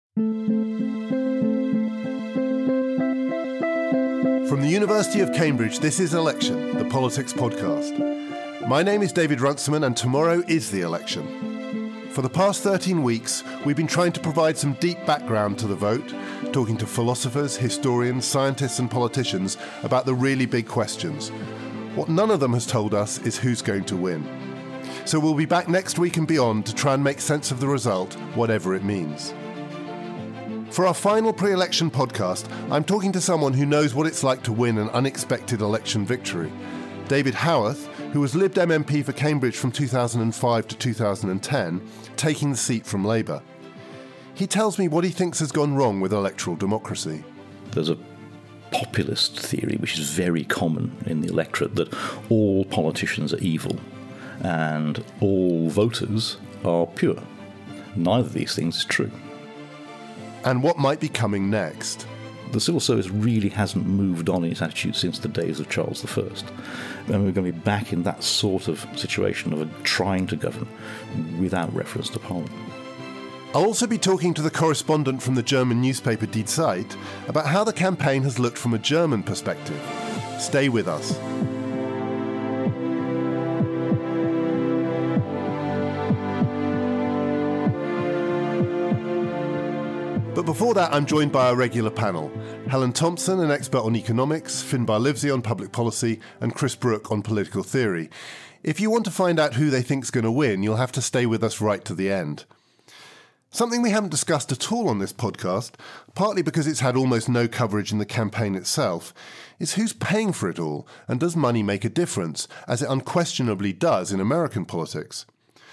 From the University of Cambridge, this is Election, the Politics Podcast. My name is David Runciman, and tomorrow is the election. For the past 13 weeks, we've been trying to provide some deep background to the vote, talking to philosophers, historians, scientists and politicians about the really big questions. What none of them has told us is who's going to win. So we'll be back next week and beyond to try and make sense of the result, whatever it means. For our final pre-election podcast, I'm talking to someone who knows what it's like to win an unexpected election victory. David Howarth, who was Lib Dem MP for Cambridge from 2005 to 2010, taking the seat from Labour. He tells me what he thinks has gone wrong with electoral democracy. There's a populist theory, which is very common in the electorate, that all politicians are evil and all voters are pure. Neither of these things is true. And what might be coming next. The civil service really hasn't moved on in its attitude since the days of Charles I. And we're going to be back in that sort of situation of trying to govern without reference to Parliament. I'll also be talking to the correspondent from the German newspaper Die Zeit about how the campaign has looked from a German perspective. Stay with us. But before that, I'm joined by our regular panel. Helen Thompson, an expert on economics, Finbar Livesey on public policy, and Chris Brooke on political theory. If you want to find out who they think's going to win, you'll have to stay with us right to the end. Something we haven't discussed at all on this podcast, partly because it's had almost no coverage in the campaign itself, is who's paying for it all, and does money make a difference, as it unquestionably does in American politics?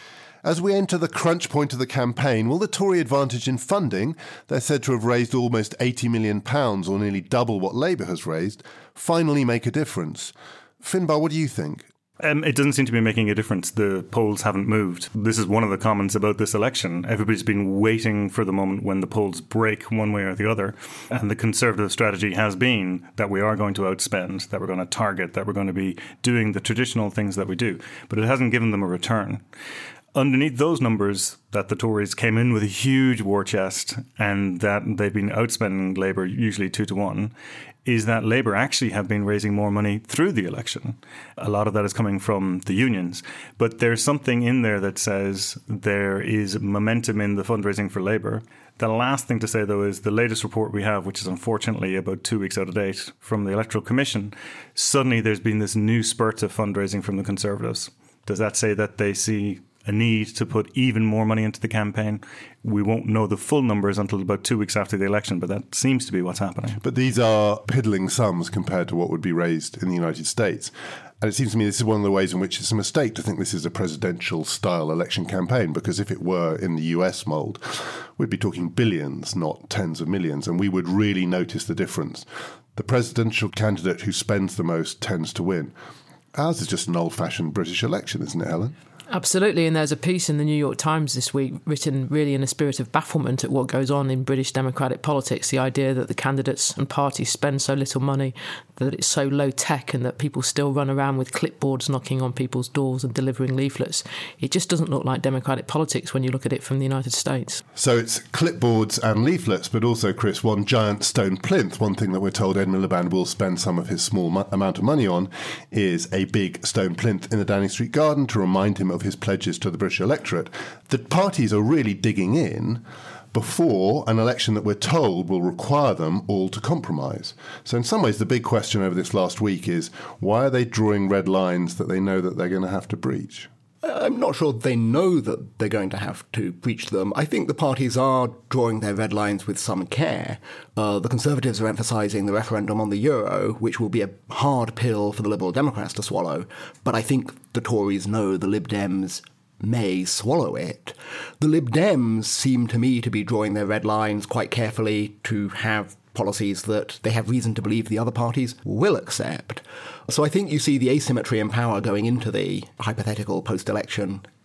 As we enter the crunch point of the campaign, will the Tory advantage in funding, they're said to have raised almost £80 million, or nearly double what Labour has raised, finally make a difference? Finbar, what do you think? It doesn't seem to be making a difference. The polls haven't moved. This is one of the comments about this election. Everybody's been waiting for the moment when the polls break one way or the other. And the Conservative strategy has been that we are going to outspend, that we're going to target, that we're going to be doing the traditional things that we do. But it hasn't given them a return. Underneath those numbers, that the Tories came in with a huge war chest and that they've been outspending Labour, usually 2-1, is that Labour actually have been raising more money through the election. A lot of that is coming from the unions. But there's something in there that says there is momentum in the fundraising for Labour. The last thing to say, though, is the latest report we have, which is unfortunately about 2 weeks out of date from the Electoral Commission, suddenly there's been this new spurt of fundraising from the Conservatives. Does that say that they see a need to put even more money into the campaign? We won't know the full numbers until about 2 weeks after the election, but that seems to be what's happening. But these are piddling sums compared to what would be raised in the United States. And it seems to me this is one of the ways in which it's a mistake to think this is a presidential-style election campaign, because if it were in the US mould, we'd be talking billions, not tens of millions, and we would really notice the difference. The presidential candidate who spends the most tends to win. Ours is just an old-fashioned British election, isn't it, Helen? Absolutely, and there's a piece in the New York Times this week written really in a spirit of bafflement at what goes on in British democratic politics, the idea that the candidates and parties spend so little money, that it's so low tech, and that people still run around with clipboards knocking on people's doors and delivering leaflets. It just doesn't look like democratic politics when you look at it from the United States. So it's clipboards and leaflets, but also, Chris, one giant stone plinth. One thing that we're told Ed Miliband will spend some of his small amount of money on is a big stone plinth in the Downing Street garden to remind him of his pledges to the British electorate. The parties are really digging in before an election that we're told will require them all to compromise. So in some ways, the big question over this last week is, why are they drawing red lines that they know that they're going to have to breach? I'm not sure they know that they're going to have to breach them. I think the parties are drawing their red lines with some care. The Conservatives are emphasising the referendum on the euro, which will be a hard pill for the Liberal Democrats to swallow. But I think the Tories know the Lib Dems may swallow it. The Lib Dems seem to me to be drawing their red lines quite carefully to have policies that they have reason to believe the other parties will accept. So I think you see the asymmetry in power going into the hypothetical post-election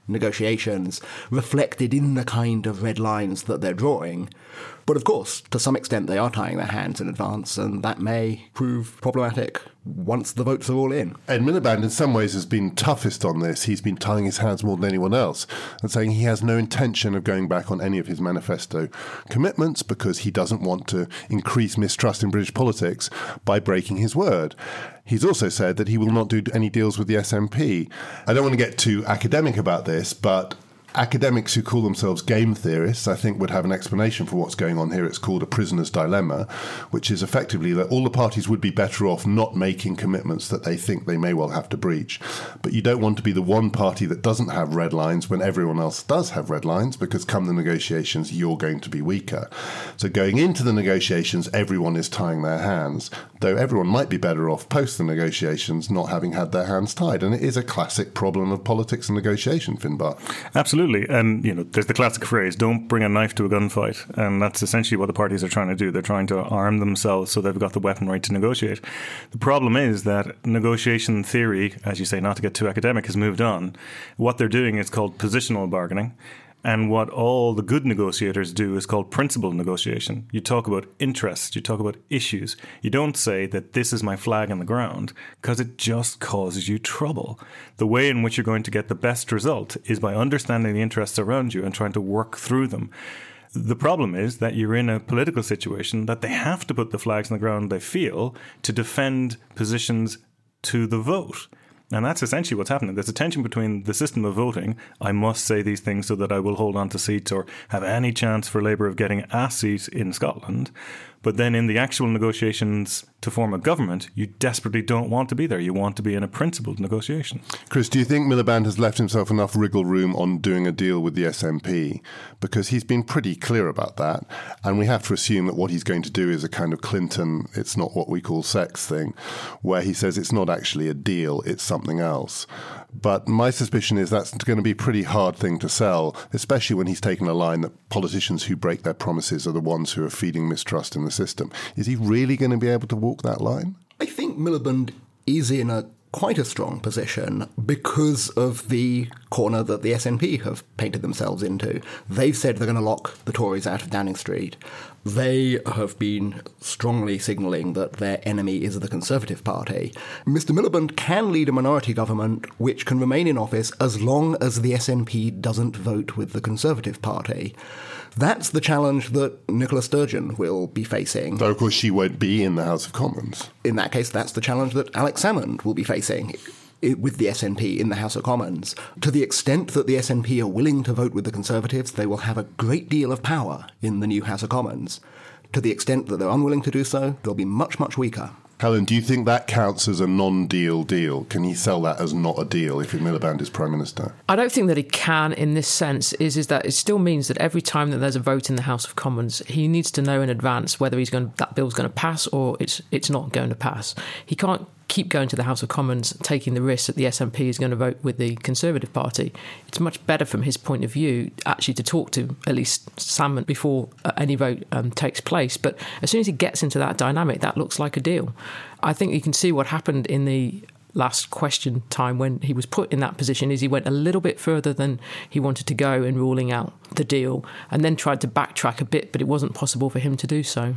negotiations reflected in the kind of red lines that they're drawing. But of course, to some extent, they are tying their hands in advance, and that may prove problematic once the votes are all in. Ed Miliband, in some ways, has been toughest on this. He's been tying his hands more than anyone else and saying he has no intention of going back on any of his manifesto commitments because he doesn't want to increase mistrust in British politics by breaking his word. He's also said that he will not do any deals with the SNP. I don't want to get too academic about this, but academics who call themselves game theorists, I think, would have an explanation for what's going on here. It's called a prisoner's dilemma, which is effectively that all the parties would be better off not making commitments that they think they may well have to breach. But you don't want to be the one party that doesn't have red lines when everyone else does have red lines, because come the negotiations, you're going to be weaker. So going into the negotiations, everyone is tying their hands, though everyone might be better off post the negotiations not having had their hands tied. And it is a classic problem of politics and negotiation, Finbar. Absolutely. And, there's the classic phrase, don't bring a knife to a gunfight. And that's essentially what the parties are trying to do. They're trying to arm themselves so they've got the weaponry to negotiate. The problem is that negotiation theory, as you say, not to get too academic, has moved on. What they're doing is called positional bargaining. And what all the good negotiators do is called principled negotiation. You talk about interests, you talk about issues. You don't say that this is my flag on the ground, because it just causes you trouble. The way in which you're going to get the best result is by understanding the interests around you and trying to work through them. The problem is that you're in a political situation that they have to put the flags on the ground, they feel, to defend positions to the vote. And that's essentially what's happening. There's a tension between the system of voting, I must say these things so that I will hold on to seats or have any chance for Labour of getting a seat in Scotland. But then in the actual negotiations to form a government, you desperately don't want to be there. You want to be in a principled negotiation. Chris, do you think Miliband has left himself enough wriggle room on doing a deal with the SNP? Because he's been pretty clear about that. And we have to assume that what he's going to do is a kind of Clinton, it's not what we call sex thing, where he says it's not actually a deal, it's something else. But my suspicion is that's going to be a pretty hard thing to sell, especially when he's taken a line that politicians who break their promises are the ones who are feeding mistrust in the system. Is he really going to be able to walk that line? I think Miliband is in quite a strong position because of the corner that the SNP have painted themselves into. They've said they're going to lock the Tories out of Downing Street. They have been strongly signalling that their enemy is the Conservative Party. Mr. Miliband can lead a minority government which can remain in office as long as the SNP doesn't vote with the Conservative Party. That's the challenge that Nicola Sturgeon will be facing. Though, of course, she won't be in the House of Commons. In that case, that's the challenge that Alex Salmond will be facing with the SNP in the House of Commons. To the extent that the SNP are willing to vote with the Conservatives, they will have a great deal of power in the new House of Commons. To the extent that they're unwilling to do so, they'll be much, much weaker. Helen, do you think that counts as a non-deal deal? Can he sell that as not a deal if Miliband is Prime Minister? I don't think that he can in this sense, is that it still means that every time that there's a vote in the House of Commons, he needs to know in advance whether that bill's going to pass or it's not going to pass. He can't keep going to the House of Commons, taking the risk that the SNP is going to vote with the Conservative Party. It's much better from his point of view actually to talk to at least Salmond before any vote takes place. But as soon as he gets into that dynamic, that looks like a deal. I think you can see what happened in the last question time when he was put in that position is he went a little bit further than he wanted to go in ruling out the deal and then tried to backtrack a bit, but it wasn't possible for him to do so.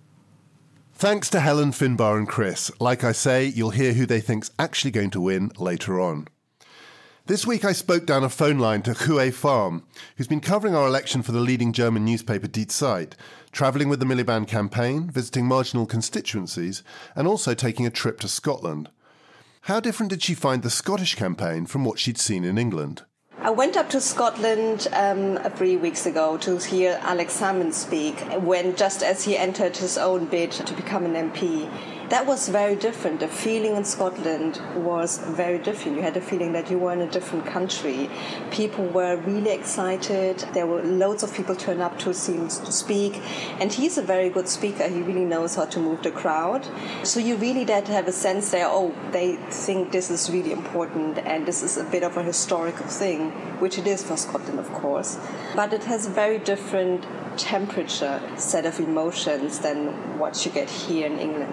Thanks to Helen, Finbar and Chris. Like I say, you'll hear who they think's actually going to win later on. This week I spoke down a phone line to Hue Farm, who's been covering our election for the leading German newspaper Die Zeit, travelling with the Miliband campaign, visiting marginal constituencies, and also taking a trip to Scotland. How different did she find the Scottish campaign from what she'd seen in England? I went up to Scotland 3 weeks ago to hear Alex Salmond speak, just as he entered his own bid to become an MP. That was very different. The feeling in Scotland was very different. You had a feeling that you were in a different country. People were really excited. There were loads of people turn up to see him speak. And he's a very good speaker. He really knows how to move the crowd. So you really did have a sense there, they think this is really important and this is a bit of a historical thing, which it is for Scotland, of course. But it has a very different temperature set of emotions than what you get here in England. Have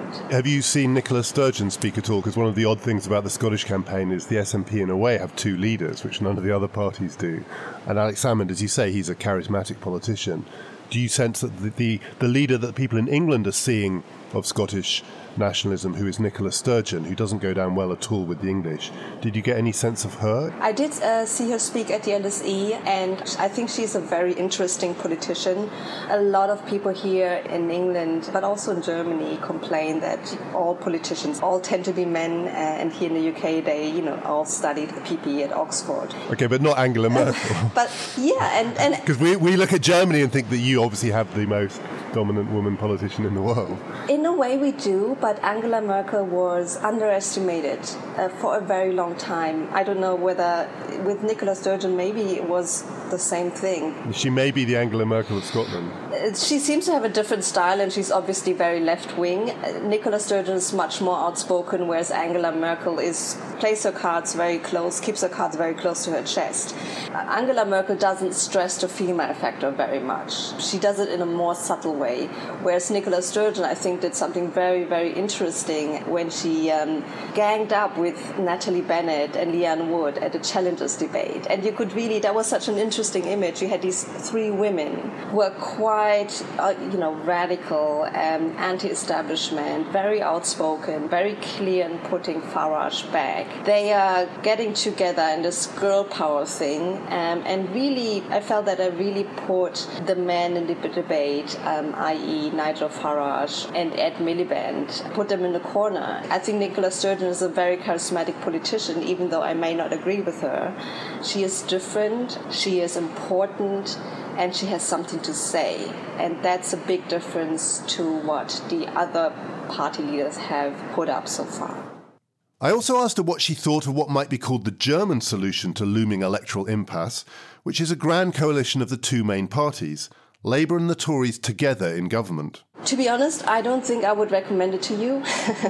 Have you seen Nicola Sturgeon speak at all? Because one of the odd things about the Scottish campaign is the SNP, in a way, have two leaders, which none of the other parties do. And Alex Salmond, as you say, he's a charismatic politician. Do you sense that the leader that people in England are seeing of Scottish nationalism, who is Nicola Sturgeon, who doesn't go down well at all with the English, did you get any sense of her? I did see her speak at the LSE, and I think she's a very interesting politician. A lot of people here in England, but also in Germany, complain that all politicians all tend to be men, and here in the UK they, all studied PPE at Oxford. Okay, but not Angela Merkel. But yeah, and because we look at Germany and think that you obviously have the most dominant woman politician in the world. In a way we do, but Angela Merkel was underestimated for a very long time. I don't know whether with Nicola Sturgeon maybe it was the same thing. She may be the Angela Merkel of Scotland. She seems to have a different style, and she's obviously very left-wing. Nicola Sturgeon is much more outspoken, whereas Angela Merkel plays her cards very close, keeps her cards very close to her chest. Angela Merkel doesn't stress the female factor very much. She does it in a more subtle way, whereas Nicola Sturgeon, I think, did something very, very interesting when she ganged up with Natalie Bennett and Leanne Wood at the Challengers debate. And you could really, that was such an interesting image. You had these three women who were quite, radical, anti-establishment, very outspoken, very clear in putting Farage back. They are getting together in this girl power thing, and really, I felt that I really put the men in the debate, i.e. Nigel Farage and Ed Miliband, put them in the corner. I think Nicola Sturgeon is a very charismatic politician, even though I may not agree with her. She is different, she is important, and she has something to say. And that's a big difference to what the other party leaders have put up so far. I also asked her what she thought of what might be called the German solution to looming electoral impasse, which is a grand coalition of the two main parties, Labour and the Tories together in government. To be honest, I don't think I would recommend it to you.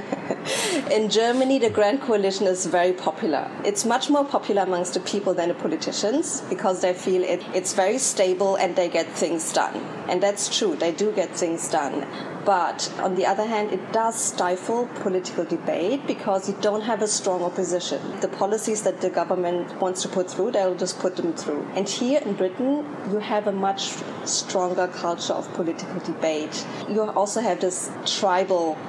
In Germany, the Grand Coalition is very popular. It's much more popular amongst the people than the politicians because they feel it's very stable and they get things done. And that's true, they do get things done. But on the other hand, it does stifle political debate because you don't have a strong opposition. The policies that the government wants to put through, they'll just put them through. And here in Britain, you have a much stronger culture of political debate. You also have this tribal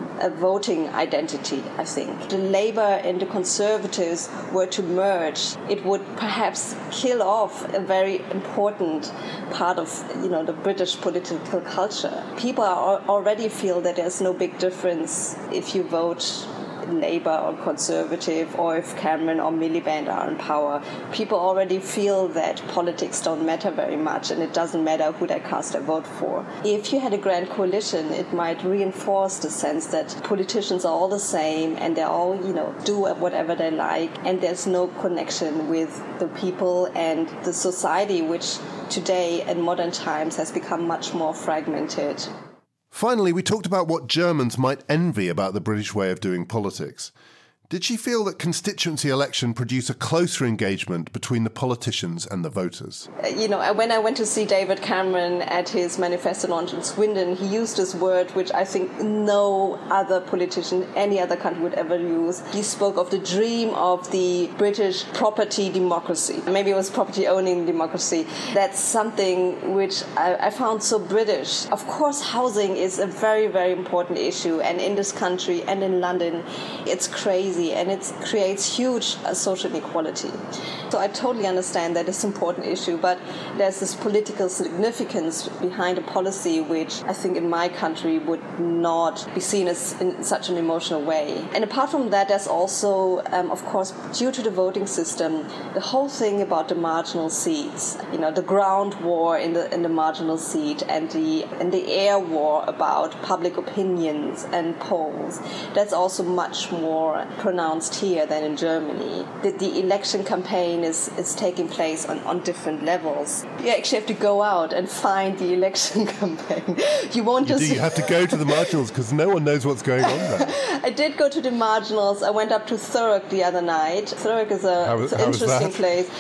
voting identity, I think. The Labour and the Conservatives were to merge. It would perhaps kill off a very important part of, the British political culture. People already feel that there's no big difference if you vote Labour or Conservative, or if Cameron or Miliband are in power. People already feel that politics don't matter very much and it doesn't matter who they cast their vote for. If you had a grand coalition, it might reinforce the sense that politicians are all the same and they all, do whatever they like, and there's no connection with the people and the society, which today in modern times has become much more fragmented. Finally, we talked about what Germans might envy about the British way of doing politics. Did she feel that constituency election produce a closer engagement between the politicians and the voters? When I went to see David Cameron at his manifesto launch in Swindon, he used this word which I think no other politician, any other country would ever use. He spoke of the dream of the British property democracy. Maybe it was property owning democracy. That's something which I found so British. Of course, housing is a very, very important issue, and in this country and in London, it's crazy. And it creates huge social inequality. So I totally understand that it's an important issue, but there's this political significance behind a policy which I think in my country would not be seen as in such an emotional way. And apart from that, there's also, of course, due to the voting system, the whole thing about the marginal seats, the ground war in the marginal seat and the air war about public opinions and polls. That's also much more pronounced here than in Germany. The election campaign is taking place on different levels. You actually have to go out and find the election campaign. You won't just... You have to go to the marginals because no one knows what's going on there. I did go to the marginals. I went up to Thurrock the other night. Thurrock is an interesting place.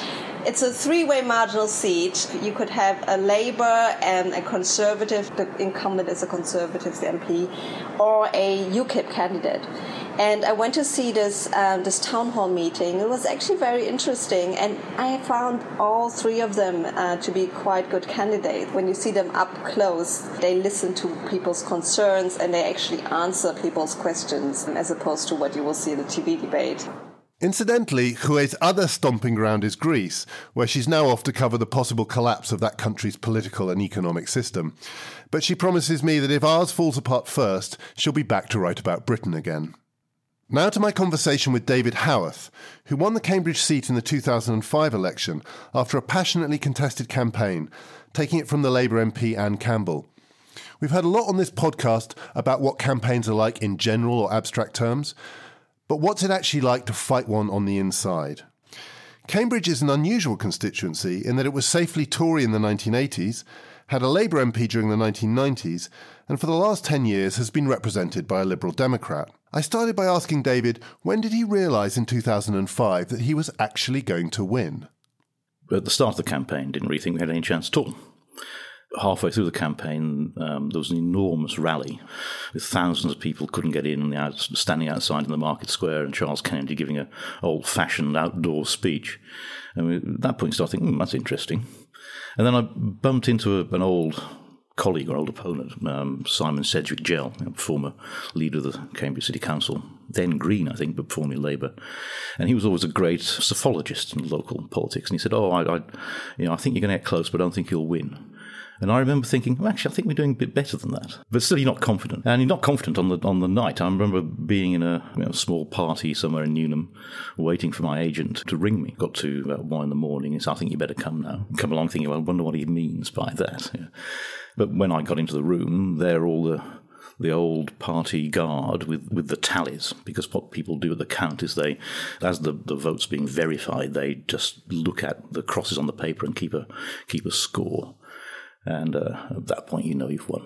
It's a three-way marginal seat. You could have a Labour and a Conservative, the incumbent is a Conservative, the MP, or a UKIP candidate. And I went to see this town hall meeting. It was actually very interesting, and I found all three of them to be quite good candidates. When you see them up close, they listen to people's concerns and they actually answer people's questions, as opposed to what you will see in the TV debate. Incidentally, Hue's other stomping ground is Greece, where she's now off to cover the possible collapse of that country's political and economic system. But she promises me that if ours falls apart first, she'll be back to write about Britain again. Now to my conversation with David Howarth, who won the Cambridge seat in the 2005 election after a passionately contested campaign, taking it from the Labour MP Anne Campbell. We've heard a lot on this podcast about what campaigns are like in general or abstract terms, but what's it actually like to fight one on the inside? Cambridge is an unusual constituency in that it was safely Tory in the 1980s, had a Labour MP during the 1990s, and for the last 10 years has been represented by a Liberal Democrat. I started by asking David, when did he realise in 2005 that he was actually going to win? At the start of the campaign, didn't really think we had any chance at all. Halfway through the campaign, there was an enormous rally with thousands of people couldn't get in, standing outside in the market square, and Charles Kennedy giving an old-fashioned outdoor speech. And at that point, I started thinking, that's interesting. And then I bumped into an old colleague or old opponent, Simon Sedgwick Gell, former leader of the Cambridge City Council, then Green, I think, but formerly Labour. And he was always a great sophologist in local politics. And he said, I think you're going to get close, but I don't think you'll win. And I remember thinking, well, actually, I think we're doing a bit better than that. But still, you're not confident. And you're not confident on the night. I remember being in a small party somewhere in Newnham, waiting for my agent to ring me. Got to about 1 a.m. and said, I think you better come now. Come along thinking, well, I wonder what he means by that. Yeah. But when I got into the room, there all the old party guard with the tallies, because what people do at the count is they, as the vote's being verified, they just look at the crosses on the paper and keep a score. And at that point, you know you've won.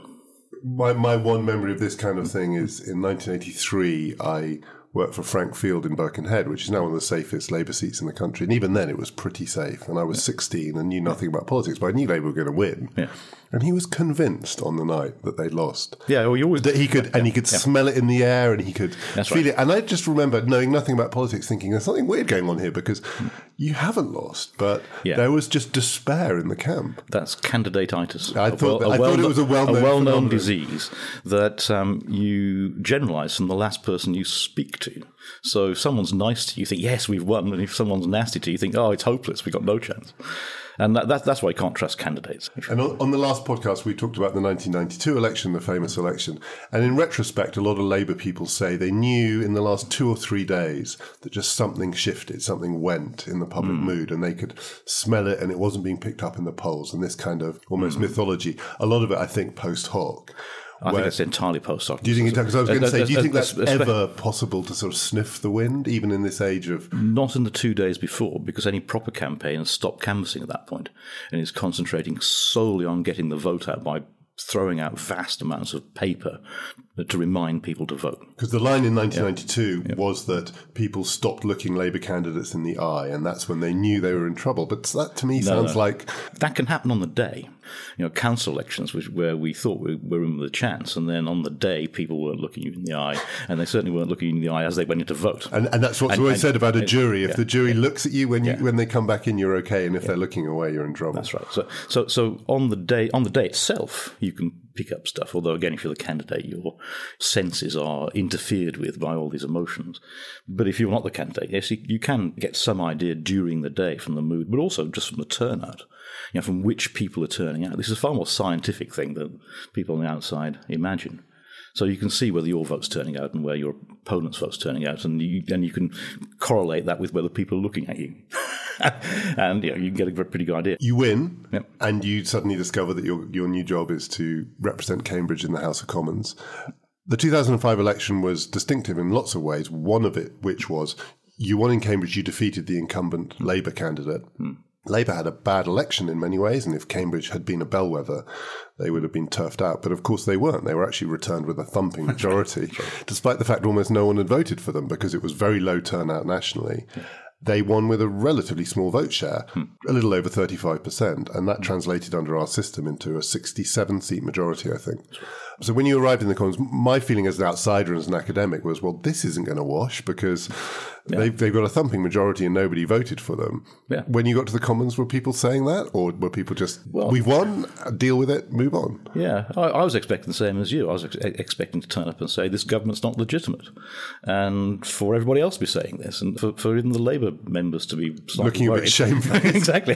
My one memory of this kind of thing is in 1983, I worked for Frank Field in Birkenhead, which is now one of the safest Labour seats in the country. And even then, it was pretty safe. And I was 16 and knew nothing about politics, but I knew Labour were going to win. Yeah. And he was convinced on the night that they'd lost. Yeah, well, you always that he could, and he could smell it in the air, and he could feel it. And I just remember knowing nothing about politics, thinking there's something weird going on here because you haven't lost, but there was just despair in the camp. That's candidatitis. I thought it was a well-known disease that you generalise from the last person you speak to. So if someone's nice to you, you think, yes, we've won. And if someone's nasty to you, you think, oh, it's hopeless, we've got no chance. And that's why you can't trust candidates. And on the last podcast, we talked about the 1992 election, the famous election. And in retrospect, a lot of Labour people say they knew in the last 2 or 3 days that just something shifted, something went in the public mood, and they could smell it, and it wasn't being picked up in the polls. And this kind of almost mythology, a lot of it, I think, post hoc. I think it's entirely post hoc. Do you think because I was going to say, do you think that's ever possible to sort of sniff the wind, even in this age of... Not in the 2 days before, because any proper campaign has stopped canvassing at that point and is concentrating solely on getting the vote out by throwing out vast amounts of paper to remind people to vote. Because the line in 1992 was that people stopped looking Labour candidates in the eye, and that's when they knew they were in trouble. But that, to me, sounds like... That can happen on the day. Council elections, where we thought we were in with a chance, and then on the day, people weren't looking you in the eye, and they certainly weren't looking you in the eye as they went in to vote. And that's what's always said about a jury. If the jury looks at you when they come back in, you're okay, and if they're looking away, you're in trouble. That's right. So on the day itself, you can pick up stuff. Although again, if you're the candidate, your senses are interfered with by all these emotions. But if you're not the candidate, yes, you can get some idea during the day from the mood, but also just from the turnout. From which people are turning out. This is a far more scientific thing than people on the outside imagine. So you can see whether your vote's turning out and where your opponent's vote's turning out, and you can correlate that with whether people are looking at you. And you can get a pretty good idea. You win, and you suddenly discover that your new job is to represent Cambridge in the House of Commons. The 2005 election was distinctive in lots of ways, one of it which was you won in Cambridge, you defeated the incumbent Labour candidate. Labour had a bad election in many ways, and if Cambridge had been a bellwether, they would have been turfed out. But of course they weren't. They were actually returned with a thumping majority, despite the fact almost no one had voted for them because it was very low turnout nationally. they won with a relatively small vote share, a little over 35%, and that translated under our system into a 67-seat majority, I think. So when you arrived in the Commons, my feeling as an outsider and as an academic was, well, this isn't going to wash because they've got a thumping majority and nobody voted for them. Yeah. When you got to the Commons, were people saying that? Or were people just, we've won, deal with it, move on? Yeah, I was expecting the same as you. I was expecting to turn up and say, this government's not legitimate. And for everybody else to be saying this, and for even the Labour members to be looking worried. A bit shamefaced. Exactly.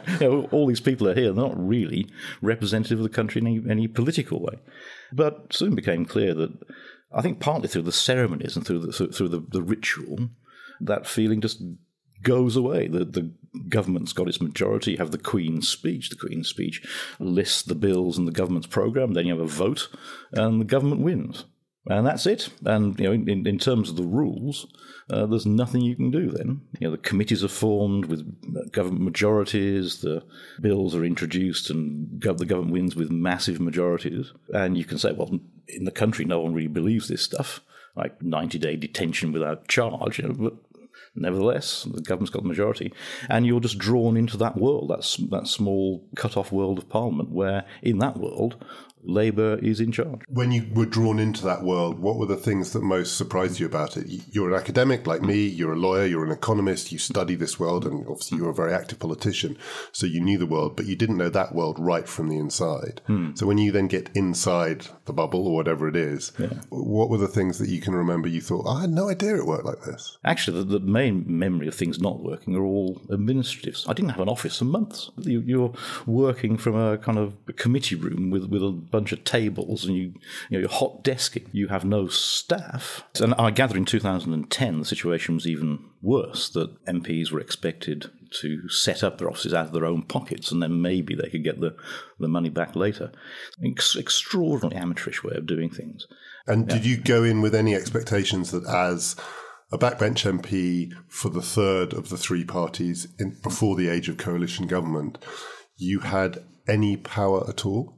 All these people are here. They're not really representative of the country in any political way. But soon became clear that, I think partly through the ceremonies and through the ritual, that feeling just goes away. The government's got its majority. You have the Queen's speech. The Queen's speech lists the bills in the government's programme. Then you have a vote, and the government wins. And that's it. And in terms of the rules, there's nothing you can do then. The committees are formed with government majorities, the bills are introduced, and the government wins with massive majorities. And you can say, well, in the country, no one really believes this stuff, like 90-day detention without charge, but nevertheless, the government's got the majority. And you're just drawn into that world, that small cut-off world of Parliament, where in that world, Labour is in charge. When you were drawn into that world, what were the things that most surprised you about it? You're an academic like me, you're a lawyer, you're an economist, you study this world, and obviously you're a very active politician, so you knew the world, but you didn't know that world right from the inside. So when you then get inside the bubble, or whatever it is, what were the things that you can remember you thought, I had no idea it worked like this? Actually, the main memory of things not working are all administratives. I didn't have an office for months. You're working from a kind of committee room with a bunch of tables, and you're hot desking. You have no staff. And I gather in 2010 the situation was even worse, that MPs were expected to set up their offices out of their own pockets, and then maybe they could get the money back later. Extraordinarily amateurish way of doing things. And did you go in with any expectations that as a backbench MP for the third of the three parties before the age of coalition government, you had any power at all?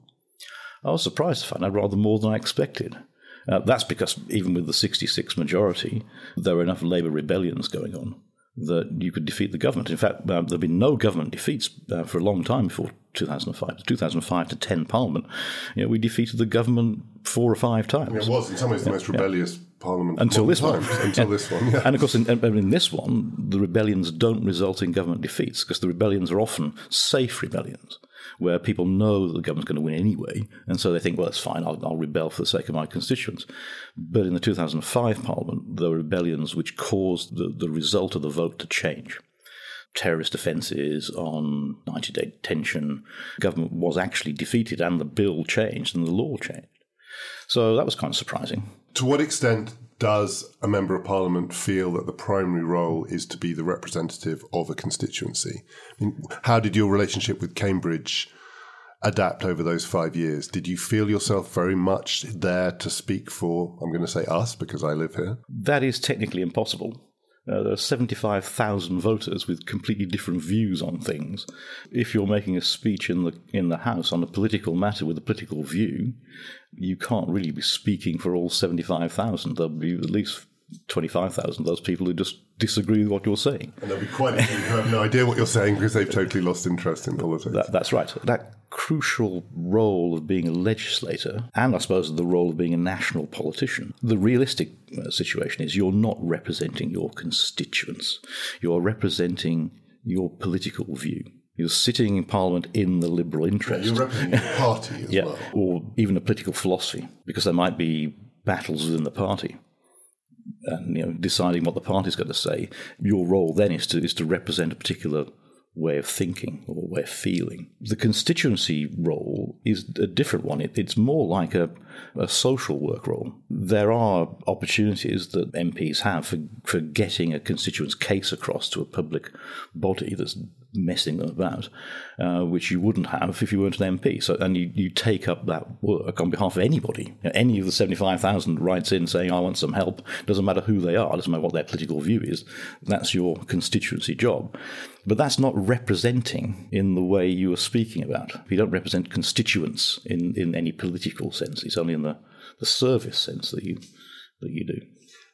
I was surprised to find out rather more than I expected. That's because even with the 66 majority, there were enough Labour rebellions going on that you could defeat the government. In fact, there have been no government defeats for a long time before 2005. The 2005 to 10 Parliament, we defeated the government 4 or 5 times. It was in some ways the most rebellious Parliament until this one. Until this one, And of course, in this one, the rebellions don't result in government defeats, because the rebellions are often safe rebellions, where people know that the government's going to win anyway, and so they think, well, it's fine, I'll rebel for the sake of my constituents. But in the 2005 Parliament, there were rebellions which caused the result of the vote to change. Terrorist offences, on 90-day detention, government was actually defeated, and the bill changed, and the law changed. So that was kind of surprising. To what extent does a Member of Parliament feel that the primary role is to be the representative of a constituency? I mean, how did your relationship with Cambridge adapt over those 5 years? Did you feel yourself very much there to speak for, I'm going to say us, because I live here? That is technically impossible. There are 75,000 voters with completely different views on things. If you're making a speech in the House on a political matter with a political view, you can't really be speaking for all 75,000. There'll be at least 25,000 of those people who just disagree with what you're saying. And there'll be quite a few who have no idea what you're saying because they've totally lost interest in politics. That's right. That crucial role of being a legislator, and I suppose the role of being a national politician, the realistic situation is you're not representing your constituents. You're representing your political view. You're sitting in Parliament in the liberal interest. Yeah, you're representing a party as well. Or even a political philosophy, because there might be battles within the party. And deciding what the party's going to say. Your role then is to represent a particular way of thinking or way of feeling. The constituency role is a different one. It's more like a social work role. There are opportunities that MPs have for getting a constituent's case across to a public body that's messing them about, which you wouldn't have if you weren't an MP. So, and you take up that work on behalf of anybody. Any of the 75,000 writes in saying, I want some help. Doesn't matter who they are. Doesn't matter what their political view is. That's your constituency job. But that's not representing in the way you are speaking about. You don't represent constituents in any political sense. It's only in the service sense that you do.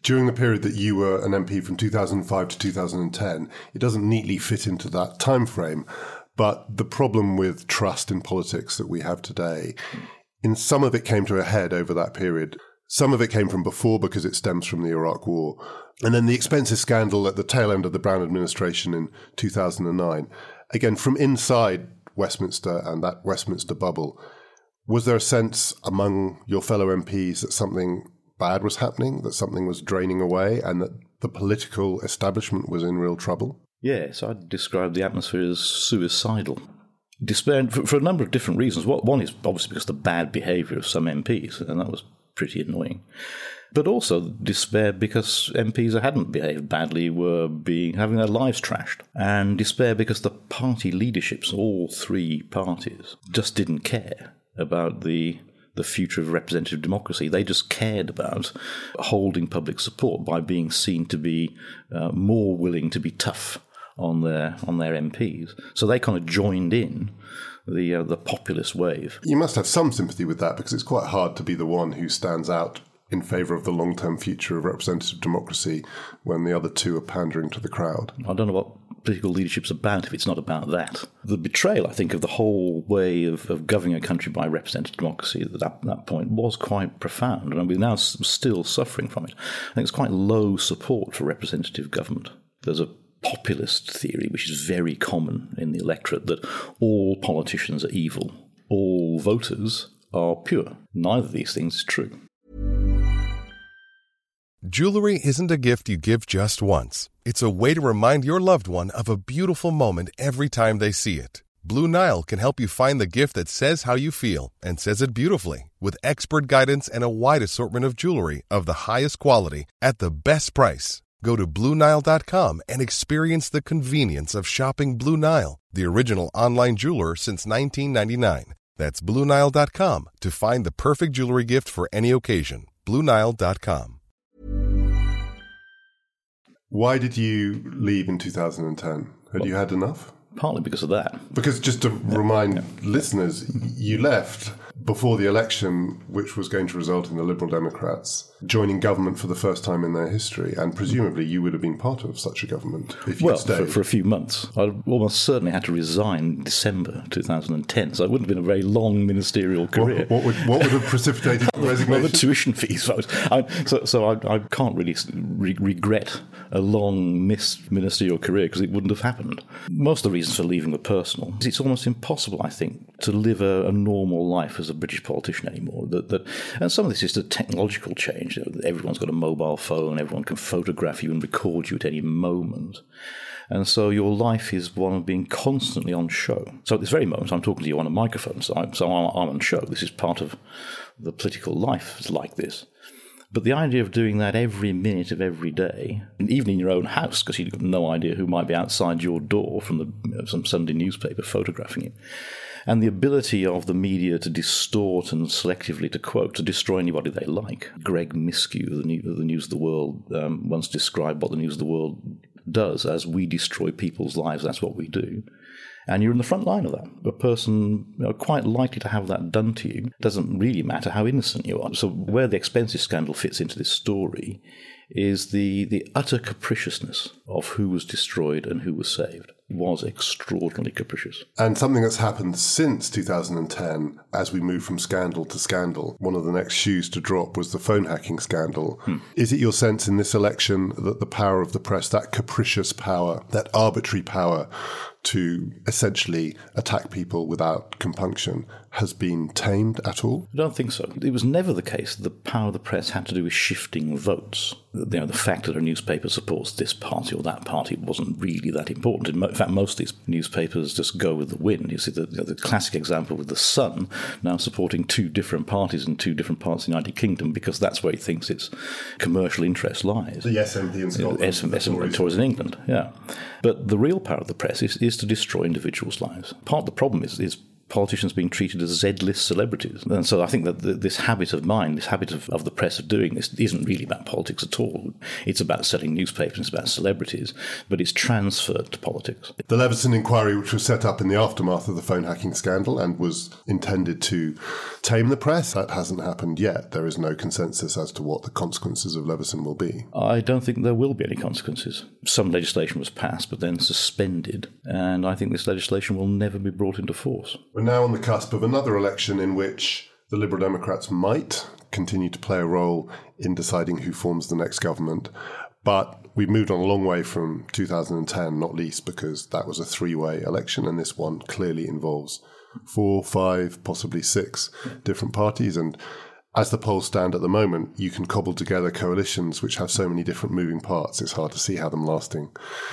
During the period that you were an MP from 2005 to 2010, it doesn't neatly fit into that time frame. But the problem with trust in politics that we have today, in some of it came to a head over that period. Some of it came from before because it stems from the Iraq War. And then the expenses scandal at the tail end of the Brown administration in 2009. Again, from inside Westminster and that Westminster bubble, was there a sense among your fellow MPs that something bad was happening, that something was draining away, and that the political establishment was in real trouble? Yes, I'd describe the atmosphere as suicidal. Despair for a number of different reasons. One is obviously because of the bad behaviour of some MPs, and that was pretty annoying. But also despair because MPs that hadn't behaved badly were having their lives trashed. And despair because the party leaderships, all three parties, just didn't care about the future of representative democracy. They just cared about holding public support by being seen to be more willing to be tough on their MPs. So they kind of joined in the populist wave. You must have some sympathy with that, because it's quite hard to be the one who stands out in favour of the long-term future of representative democracy when the other two are pandering to the crowd. I don't know what political leadership's about if it's not about that. The betrayal, I think, of the whole way of governing a country by representative democracy at that point was quite profound, and we're now still suffering from it. I think it's quite low support for representative government. There's a populist theory, which is very common in the electorate, that all politicians are evil, all voters are pure. Neither of these things is true. Jewelry isn't a gift you give just once. It's a way to remind your loved one of a beautiful moment every time they see it. Blue Nile can help you find the gift that says how you feel and says it beautifully, with expert guidance and a wide assortment of jewelry of the highest quality at the best price. Go to BlueNile.com and experience the convenience of shopping Blue Nile, the original online jeweler since 1999. That's BlueNile.com to find the perfect jewelry gift for any occasion. BlueNile.com. Why did you leave in 2010? Had you had enough? Partly because of that. Because just to remind listeners, you left before the election, which was going to result in the Liberal Democrats joining government for the first time in their history, and presumably you would have been part of such a government if you had stayed. For a few months. I almost certainly had to resign in December 2010, so it wouldn't have been a very long ministerial career. What would have precipitated the resignation? Well, the tuition fees. So I can't really regret a long missed ministerial career, because it wouldn't have happened. Most of the reasons for leaving were personal. It's almost impossible, I think, to live a normal life as a British politician anymore. And some of this is the technological change. Everyone's got a mobile phone, everyone can photograph you and record you at any moment. And so your life is one of being constantly on show. So at this very moment, I'm talking to you on a microphone, so I'm on show. This is part of the political life. It's like this. But the idea of doing that every minute of every day, and even in your own house, because you've got no idea who might be outside your door from some Sunday newspaper photographing you, and the ability of the media to distort and selectively to quote, to destroy anybody they like. Greg Miskiw of the News of the World once described what the News of the World does as: we destroy people's lives, that's what we do. And you're in the front line of that. A person quite likely to have that done to you. It doesn't really matter how innocent you are. So where the expenses scandal fits into this story is the utter capriciousness of who was destroyed and who was saved. It was extraordinarily capricious. And something that's happened since 2010, as we move from scandal to scandal, one of the next shoes to drop was the phone hacking scandal. Is it your sense in this election that the power of the press, that capricious power, that arbitrary power to essentially attack people without compunction, has been tamed at all? I don't think so. It was never the case that the power of the press had to do with shifting votes. The fact that a newspaper supports this party or that party wasn't really that important. In fact, most of these newspapers just go with the wind. You see the classic example with The Sun now supporting two different parties in two different parts of the United Kingdom, because that's where he thinks its commercial interest lies. The SNP in Scotland. SNP Tories in England, yeah. But the real power of the press is to destroy individuals' lives. Part of the problem is politicians being treated as Z-list celebrities. And so I think that this habit of mine, this habit of the press of doing this, isn't really about politics at all. It's about selling newspapers, it's about celebrities, but it's transferred to politics. The Leveson inquiry, which was set up in the aftermath of the phone hacking scandal and was intended to tame the press, that hasn't happened yet. There is no consensus as to what the consequences of Leveson will be. I don't think there will be any consequences. Some legislation was passed, but then suspended, and I think this legislation will never be brought into force. We're now on the cusp of another election in which the Liberal Democrats might continue to play a role in deciding who forms the next government, but we've moved on a long way from 2010, not least because that was a three-way election, and this one clearly involves 4, 5, possibly 6 different parties. And as the polls stand at the moment, you can cobble together coalitions which have so many different moving parts. It's hard to see how them lasting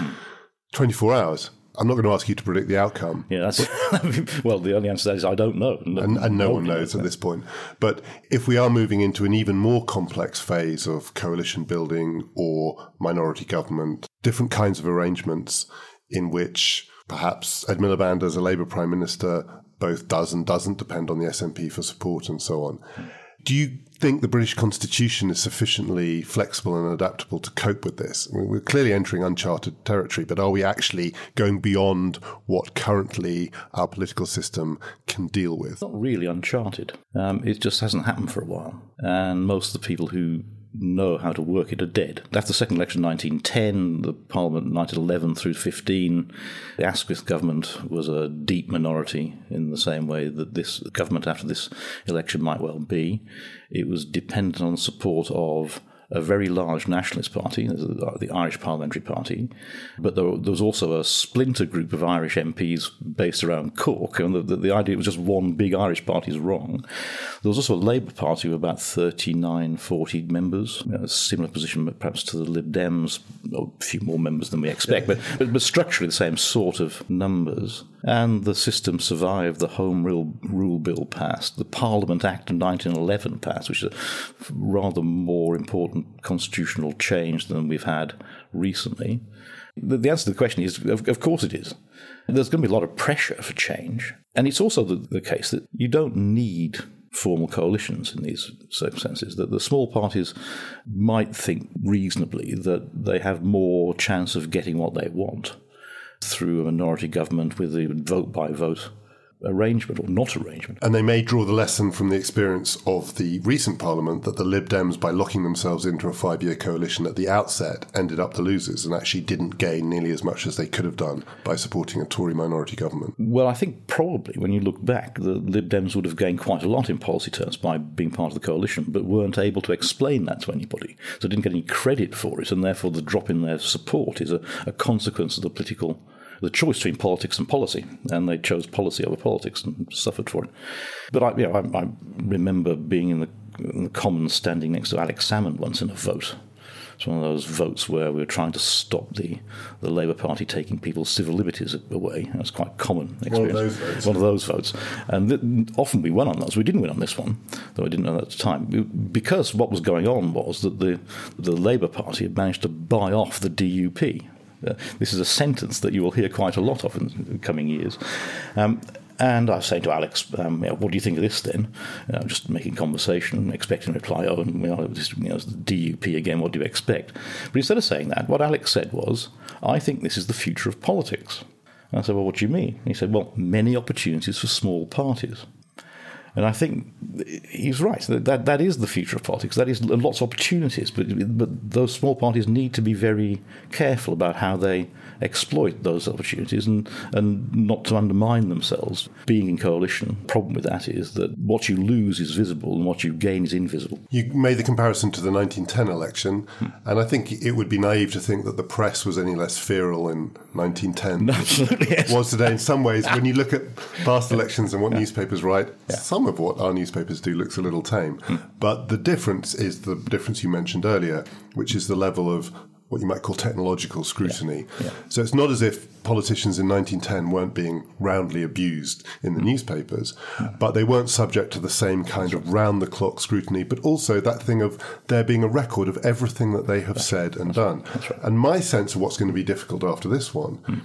24 hours. I'm not going to ask you to predict the outcome. Yeah, that's well, the only answer to that is I don't know. And no one knows at this point. But if we are moving into an even more complex phase of coalition building or minority government, different kinds of arrangements in which perhaps Ed Miliband as a Labour Prime Minister both does and doesn't depend on the SNP for support and so on. Do you think the British Constitution is sufficiently flexible and adaptable to cope with this? I mean, we're clearly entering uncharted territory, but are we actually going beyond what currently our political system can deal with? It's not really uncharted. It just hasn't happened for a while. And most of the people who know how to work it are dead. After the second election in 1910, the Parliament 1911 through 15, the Asquith government was a deep minority in the same way that this government after this election might well be. It was dependent on the support of a very large nationalist party, the Irish Parliamentary Party, but there was also a splinter group of Irish MPs based around Cork, and the idea it was just one big Irish party is wrong. There was also a Labour Party of about 39, 40 members, a similar position perhaps to the Lib Dems, a few more members than we expect, but structurally the same sort of numbers. And the system survived. The Home Rule Bill passed. The Parliament Act of 1911 passed, which is a rather more important constitutional change than we've had recently. The answer to the question is, of course it is. There's going to be a lot of pressure for change. And it's also the case that you don't need formal coalitions in these circumstances, that the small parties might think reasonably that they have more chance of getting what they want through a minority government with a vote-by-vote arrangement or not arrangement. And they may draw the lesson from the experience of the recent Parliament that the Lib Dems, by locking themselves into a 5-year coalition at the outset, ended up the losers and actually didn't gain nearly as much as they could have done by supporting a Tory minority government. Well, I think probably when you look back, the Lib Dems would have gained quite a lot in policy terms by being part of the coalition, but weren't able to explain that to anybody. So didn't get any credit for it, and therefore the drop in their support is a consequence of the choice between politics and policy, and they chose policy over politics and suffered for it. But I remember being in the Commons standing next to Alex Salmond once in a vote. It's one of those votes where we were trying to stop the Labour Party taking people's civil liberties away. That's quite a common experience. One of those votes. And often we won on those. We didn't win on this one, though I didn't know that at the time, because what was going on was that the Labour Party had managed to buy off the DUP. This is a sentence that you will hear quite a lot of in coming years. And I was saying to Alex, what do you think of this then? Just making conversation, expecting a reply, it's the DUP again, what do you expect? But instead of saying that, what Alex said was, I think this is the future of politics. And I said, well, what do you mean? He said, well, many opportunities for small parties. And I think he's right. That is the future of politics. That is lots of opportunities, but those small parties need to be very careful about how they exploit those opportunities and not to undermine themselves. Being in coalition, the problem with that is that what you lose is visible and what you gain is invisible. You made the comparison to the 1910 election, and I think it would be naive to think that the press was any less feral in 1910 Absolutely, yes. was today. In some ways, when you look at past elections and what newspapers write, some of what our newspapers do looks a little tame. But the difference is the difference you mentioned earlier, which is the level of what you might call technological scrutiny. So it's not as if politicians in 1910 weren't being roundly abused in the newspapers, but they weren't subject to the same kind of round-the-clock scrutiny, but also that thing of there being a record of everything that they have said and done. And my sense of what's going to be difficult after this one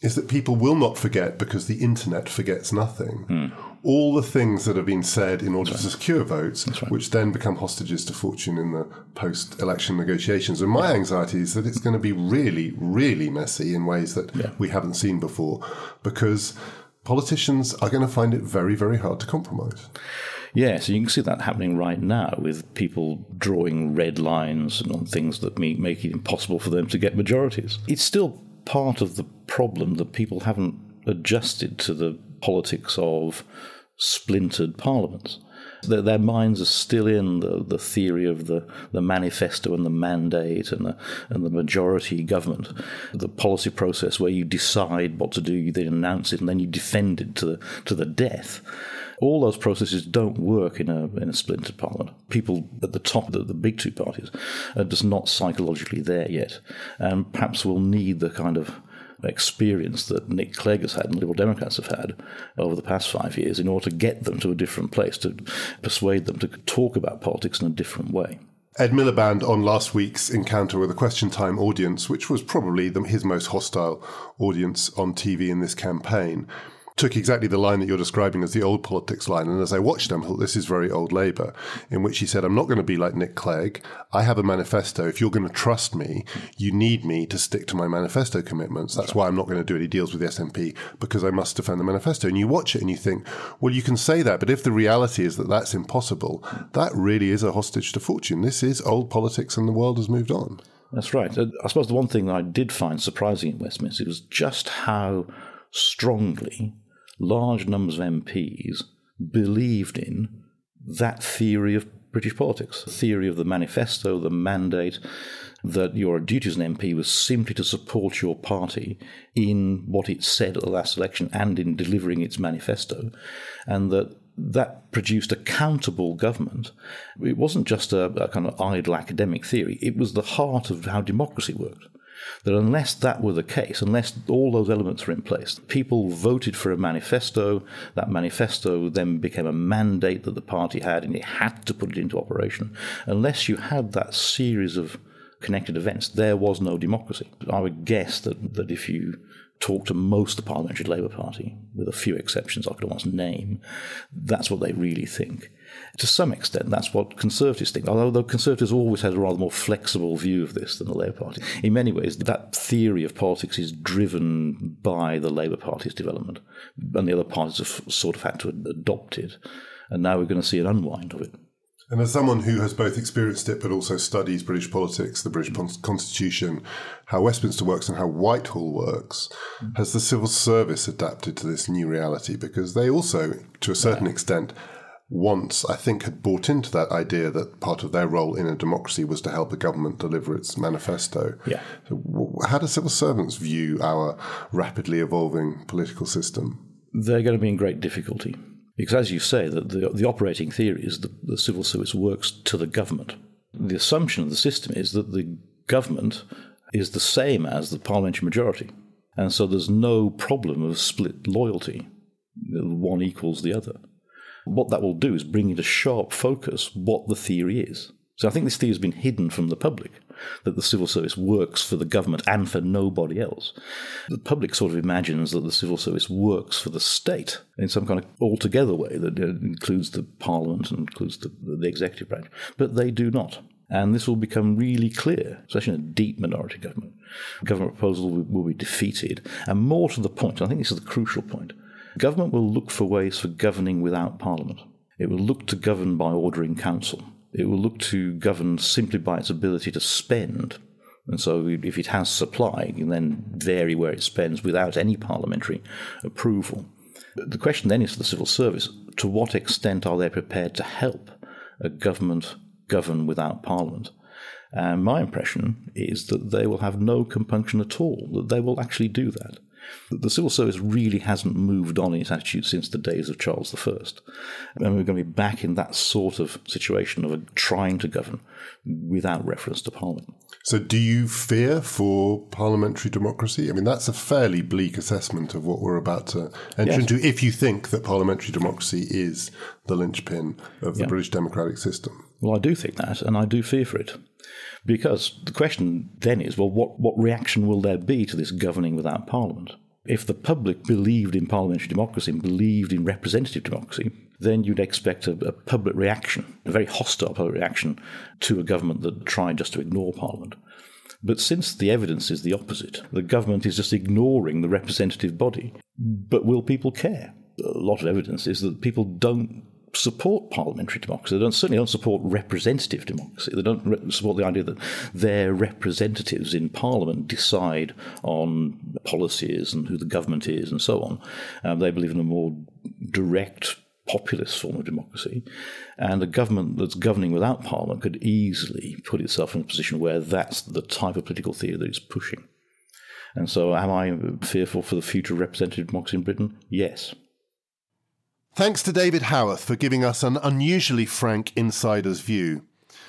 is that people will not forget because the internet forgets nothing. All the things that have been said in order to secure votes, which then become hostages to fortune in the post-election negotiations. And my anxiety is that it's going to be really, really messy in ways that we haven't seen before, because politicians are going to find it very, very hard to compromise. Yeah, so you can see that happening right now with people drawing red lines and on things that make it impossible for them to get majorities. It's still part of the problem that people haven't adjusted to the politics of splintered parliaments. Their minds are still in the theory of the manifesto and the mandate and the majority government, the policy process where you decide what to do, you then announce it, and then you defend it to the death. All those processes don't work in a splintered parliament. People at the top of the big two parties are just not psychologically there yet, and perhaps will need the kind of experience that Nick Clegg has had and Liberal Democrats have had over the past 5 years in order to get them to a different place, to persuade them to talk about politics in a different way. Ed Miliband on last week's encounter with a Question Time audience, which was probably his most hostile audience on TV in this campaign, took exactly the line that you're describing as the old politics line. And as I watched him, I thought this is very old Labour, in which he said, I'm not going to be like Nick Clegg. I have a manifesto. If you're going to trust me, you need me to stick to my manifesto commitments. That's why I'm not going to do any deals with the SNP, because I must defend the manifesto. And you watch it and you think, well, you can say that, but if the reality is that that's impossible, that really is a hostage to fortune. This is old politics and the world has moved on. That's right. I suppose the one thing that I did find surprising in Westminster was just how strongly large numbers of MPs believed in that theory of British politics, the theory of the manifesto, the mandate, that your duty as an MP was simply to support your party in what it said at the last election and in delivering its manifesto, and that produced a countable government. It wasn't just a kind of idle academic theory. It was the heart of how democracy worked. That unless that were the case, unless all those elements were in place, people voted for a manifesto, that manifesto then became a mandate that the party had, and it had to put it into operation. Unless you had that series of connected events, there was no democracy. I would guess that if you talk to most of the Parliamentary Labour Party, with a few exceptions I could almost name, that's what they really think. To some extent, that's what Conservatives think, although Conservatives always had a rather more flexible view of this than the Labour Party. In many ways, that theory of politics is driven by the Labour Party's development, and the other parties have sort of had to adopt it, and now we're going to see an unwind of it. And as someone who has both experienced it but also studies British politics, the British Constitution, how Westminster works and how Whitehall works, has the civil service adapted to this new reality? Because they also, to a certain extent, once, I think, had bought into that idea that part of their role in a democracy was to help a government deliver its manifesto. Yeah. So how do civil servants view our rapidly evolving political system? They're going to be in great difficulty. Because, as you say, the operating theory is that the civil service works to the government. The assumption of the system is that the government is the same as the parliamentary majority. And so there's no problem of split loyalty. One equals the other. What that will do is bring into sharp focus what the theory is. So I think this theory has been hidden from the public, that the civil service works for the government and for nobody else. The public sort of imagines that the civil service works for the state in some kind of altogether way that includes the parliament and includes the executive branch. But they do not. And this will become really clear, especially in a deep minority government. Government proposals will be defeated. And more to the point, I think this is the crucial point, government will look for ways for governing without parliament. It will look to govern by order in council. It will look to govern simply by its ability to spend. And so if it has supply, it can then vary where it spends without any parliamentary approval. The question then is for the civil service, to what extent are they prepared to help a government govern without parliament? And my impression is that they will have no compunction at all, that they will actually do that. The civil service really hasn't moved on in its attitude since the days of Charles I. And we're going to be back in that sort of situation of trying to govern without reference to Parliament. So do you fear for parliamentary democracy? I mean, that's a fairly bleak assessment of what we're about to enter into, if you think that parliamentary democracy is the linchpin of the British democratic system. Well, I do think that, and I do fear for it. Because the question then is, well, what reaction will there be to this governing without Parliament? If the public believed in parliamentary democracy and believed in representative democracy, then you'd expect a public reaction, a very hostile public reaction to a government that tried just to ignore Parliament. But since the evidence is the opposite, the government is just ignoring the representative body. But will people care? A lot of evidence is that people don't support parliamentary democracy. They certainly don't support representative democracy. They don't support the idea that their representatives in Parliament decide on policies and who the government is and so on. They believe in a more direct populist form of democracy, and a government that's governing without Parliament could easily put itself in a position where that's the type of political theory that it's pushing. And so am I fearful for the future of representative democracy in Britain? Yes. Thanks to David Howarth for giving us an unusually frank insider's view.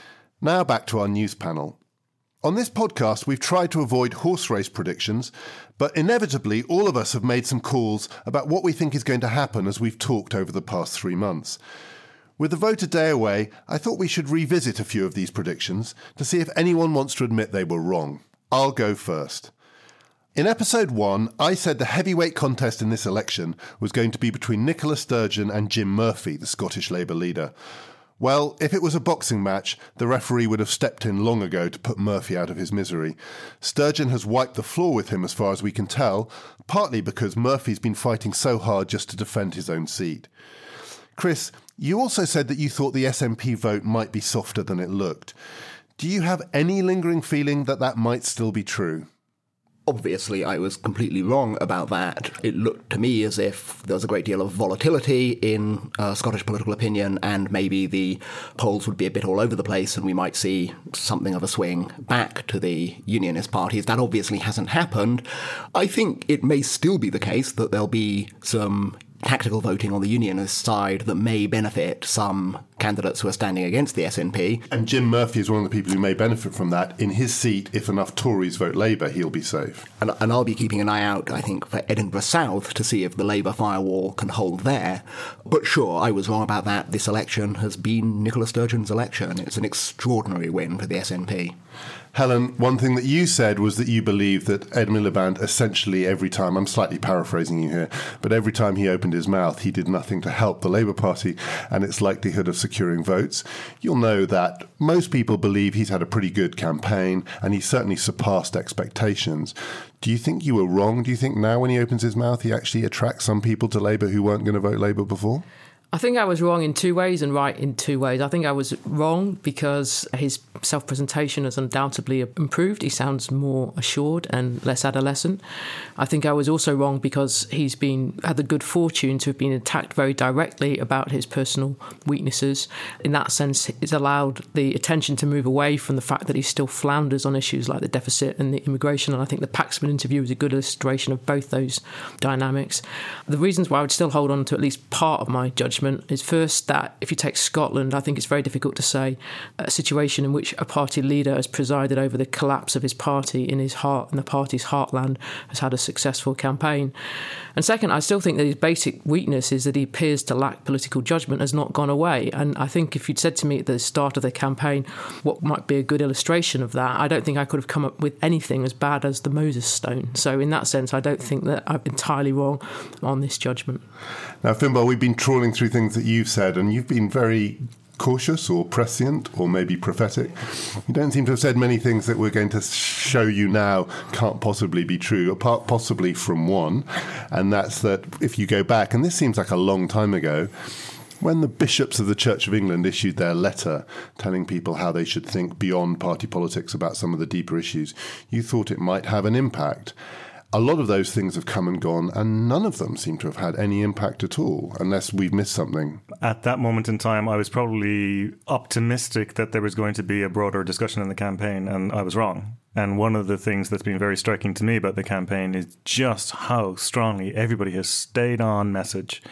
Now back to our news panel. On this podcast, we've tried to avoid horse race predictions, but inevitably all of us have made some calls about what we think is going to happen as we've talked over the past 3 months. With the vote a day away, I thought we should revisit a few of these predictions to see if anyone wants to admit they were wrong. I'll go first. In episode 1, I said the heavyweight contest in this election was going to be between Nicola Sturgeon and Jim Murphy, the Scottish Labour leader. Well, if it was a boxing match, the referee would have stepped in long ago to put Murphy out of his misery. Sturgeon has wiped the floor with him as far as we can tell, partly because Murphy's been fighting so hard just to defend his own seat. Chris, you also said that you thought the SNP vote might be softer than it looked. Do you have any lingering feeling that that might still be true? Obviously, I was completely wrong about that. It looked to me as if there was a great deal of volatility in Scottish political opinion, and maybe the polls would be a bit all over the place and we might see something of a swing back to the unionist parties. That obviously hasn't happened. I think it may still be the case that there'll be some tactical voting on the unionist side that may benefit some candidates who are standing against the SNP. And Jim Murphy is one of the people who may benefit from that. In his seat, if enough Tories vote Labour, he'll be safe. And I'll be keeping an eye out, I think, for Edinburgh South to see if the Labour firewall can hold there. But sure, I was wrong about that. This election has been Nicola Sturgeon's election. It's an extraordinary win for the SNP. Helen, one thing that you said was that you believe that Ed Miliband essentially every time, I'm slightly paraphrasing you here, but every time he opened his mouth, he did nothing to help the Labour Party and its likelihood of securing votes. You'll know that most people believe he's had a pretty good campaign and he's certainly surpassed expectations. Do you think you were wrong? Do you think now when he opens his mouth, he actually attracts some people to Labour who weren't going to vote Labour before? I think I was wrong in 2 ways and right in 2 ways. I think I was wrong because his self-presentation has undoubtedly improved. He sounds more assured and less adolescent. I think I was also wrong because he's had the good fortune to have been attacked very directly about his personal weaknesses. In that sense, it's allowed the attention to move away from the fact that he still flounders on issues like the deficit and the immigration. And I think the Paxman interview was a good illustration of both those dynamics. The reasons why I would still hold on to at least part of my judgment is first that if you take Scotland, I think it's very difficult to say a situation in which a party leader has presided over the collapse of his party in his heart, in the party's heartland, has had a successful campaign. And second, I still think that his basic weakness is that he appears to lack political judgment, has not gone away. And I think if you'd said to me at the start of the campaign what might be a good illustration of that, I don't think I could have come up with anything as bad as the Moses Stone. So in that sense, I don't think that I'm entirely wrong on this judgment. Now, Finbar, we've been trawling through things that you've said, and you've been very cautious or prescient or maybe prophetic. You don't seem to have said many things that we're going to show you now can't possibly be true, apart possibly from one, and that's that if you go back, and this seems like a long time ago, when the bishops of the Church of England issued their letter telling people how they should think beyond party politics about some of the deeper issues, you thought it might have an impact. A lot of those things have come and gone, and none of them seem to have had any impact at all, unless we've missed something. At that moment in time, I was probably optimistic that there was going to be a broader discussion in the campaign, and I was wrong. And one of the things that's been very striking to me about the campaign is just how strongly everybody has stayed on message.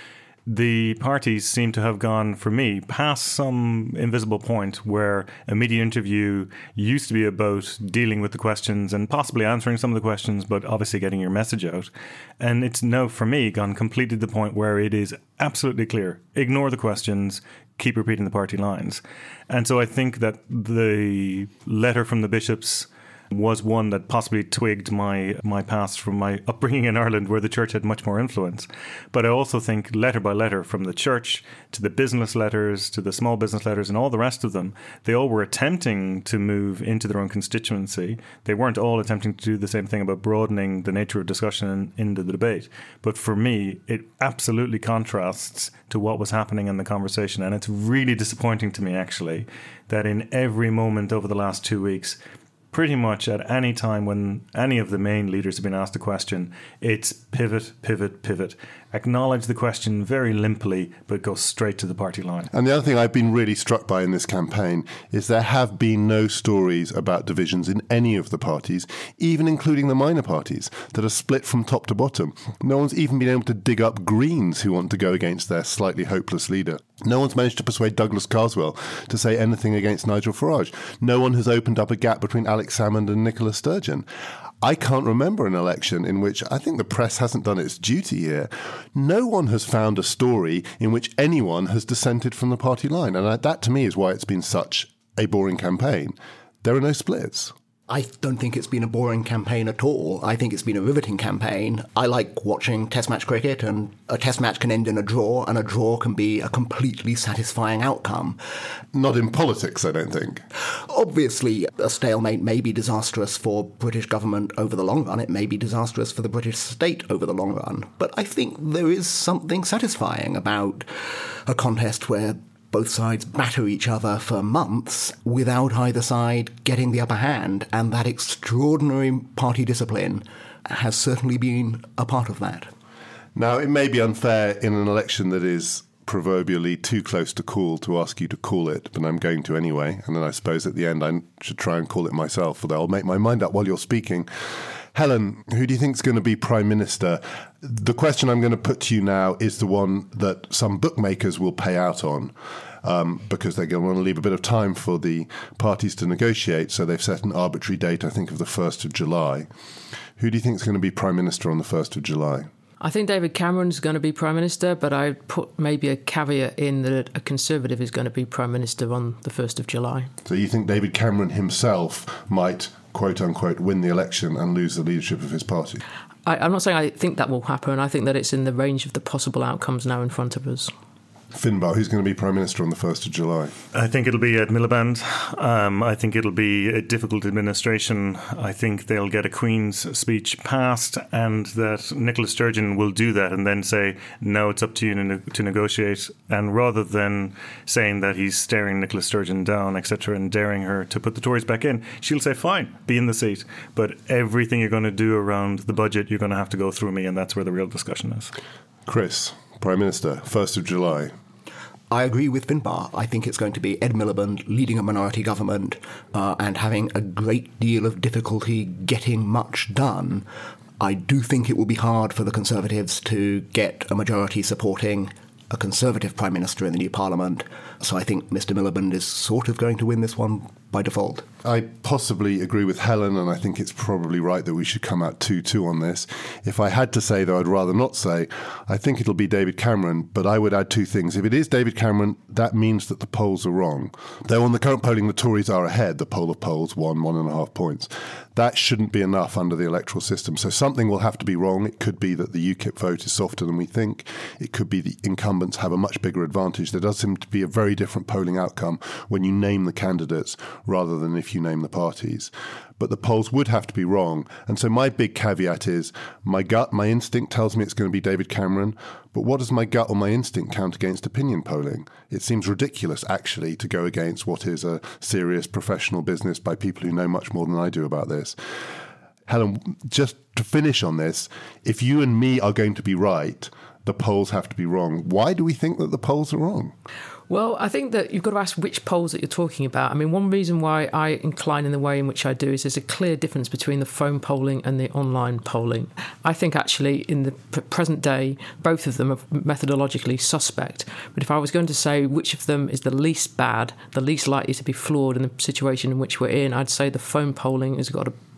The parties seem to have gone, for me, past some invisible point where a media interview used to be about dealing with the questions and possibly answering some of the questions, but obviously getting your message out. And it's now, for me, gone completely to the point where it is absolutely clear. Ignore the questions, keep repeating the party lines. And so I think that the letter from the bishops was one that possibly twigged my past from my upbringing in Ireland, where the church had much more influence. But I also think letter by letter, from the church to the business letters to the small business letters and all the rest of them, they all were attempting to move into their own constituency. They weren't all attempting to do the same thing about broadening the nature of discussion in the debate. But for me, it absolutely contrasts to what was happening in the conversation. And it's really disappointing to me, actually, that in every moment over the last 2 weeks, pretty much at any time when any of the main leaders have been asked a question, it's pivot, pivot, pivot. Acknowledge the question very limply, but go straight to the party line. And the other thing I've been really struck by in this campaign is there have been no stories about divisions in any of the parties, even including the minor parties, that are split from top to bottom. No one's even been able to dig up Greens who want to go against their slightly hopeless leader. No one's managed to persuade Douglas Carswell to say anything against Nigel Farage. No one has opened up a gap between Alex Salmond and Nicola Sturgeon. I can't remember an election in which, I think the press hasn't done its duty here, no one has found a story in which anyone has dissented from the party line. And that, to me, is why it's been such a boring campaign. There are no splits. I don't think it's been a boring campaign at all. I think it's been a riveting campaign. I like watching test match cricket, and a test match can end in a draw, and a draw can be a completely satisfying outcome. Not in politics, I don't think. Obviously, a stalemate may be disastrous for British government over the long run. It may be disastrous for the British state over the long run. But I think there is something satisfying about a contest where both sides batter each other for months without either side getting the upper hand, and that extraordinary party discipline has certainly been a part of that. Now, it may be unfair in an election that is proverbially too close to call to ask you to call it, but I'm going to anyway, and then I suppose at the end I should try and call it myself, although I'll make my mind up while you're speaking. Helen, who do you think is going to be Prime Minister? The question I'm going to put to you now is the one that some bookmakers will pay out on, because they're going to want to leave a bit of time for the parties to negotiate, so they've set an arbitrary date, I think, of the 1st of July. Who do you think is going to be Prime Minister on the 1st of July? I think David Cameron's going to be Prime Minister, but I'd put maybe a caveat in that a Conservative is going to be Prime Minister on the 1st of July. So you think David Cameron himself might, quote-unquote, win the election and lose the leadership of his party? I'm not saying I think that will happen. I think that it's in the range of the possible outcomes now in front of us. Finbar, who's going to be Prime Minister on the 1st of July? I think it'll be Ed Miliband. I think it'll be a difficult administration. I think they'll get a Queen's speech passed, and that Nicola Sturgeon will do that and then say, no, it's up to you to negotiate. And rather than saying that he's staring Nicola Sturgeon down, etc., and daring her to put the Tories back in, she'll say, fine, be in the seat. But everything you're going to do around the budget, you're going to have to go through me, and that's where the real discussion is. Chris, Prime Minister, 1st of July. I agree with Finbar. I think it's going to be Ed Miliband leading a minority government and having a great deal of difficulty getting much done. I do think it will be hard for the Conservatives to get a majority supporting a Conservative Prime Minister in the new Parliament. So I think Mr Miliband is sort of going to win this one by default. I possibly agree with Helen, and I think it's probably right that we should come out 2-2 on this. If I had to say, though I'd rather not say, I think it'll be David Cameron, but I would add two things. If it is David Cameron, that means that the polls are wrong. Though on the current polling, the Tories are ahead, the poll of polls, 1.5 points. That shouldn't be enough under the electoral system. So something will have to be wrong. It could be that the UKIP vote is softer than we think. It could be the incumbents have a much bigger advantage. There does seem to be a very different polling outcome when you name the candidates rather than if you name the parties. But the polls would have to be wrong. And so my big caveat is my gut, my instinct tells me it's going to be David Cameron. But what does my gut or my instinct count against opinion polling? It seems ridiculous, actually, to go against what is a serious professional business by people who know much more than I do about this. Helen, just to finish on this, if you and me are going to be right, the polls have to be wrong. Why do we think that the polls are wrong? Well, I think that you've got to ask which polls that you're talking about. I mean, one reason why I incline in the way in which I do is there's a clear difference between the phone polling and the online polling. I think actually in the present day, both of them are methodologically suspect. But if I was going to say which of them is the least bad, the least likely to be flawed in the situation in which we're in, I'd say the phone polling has got a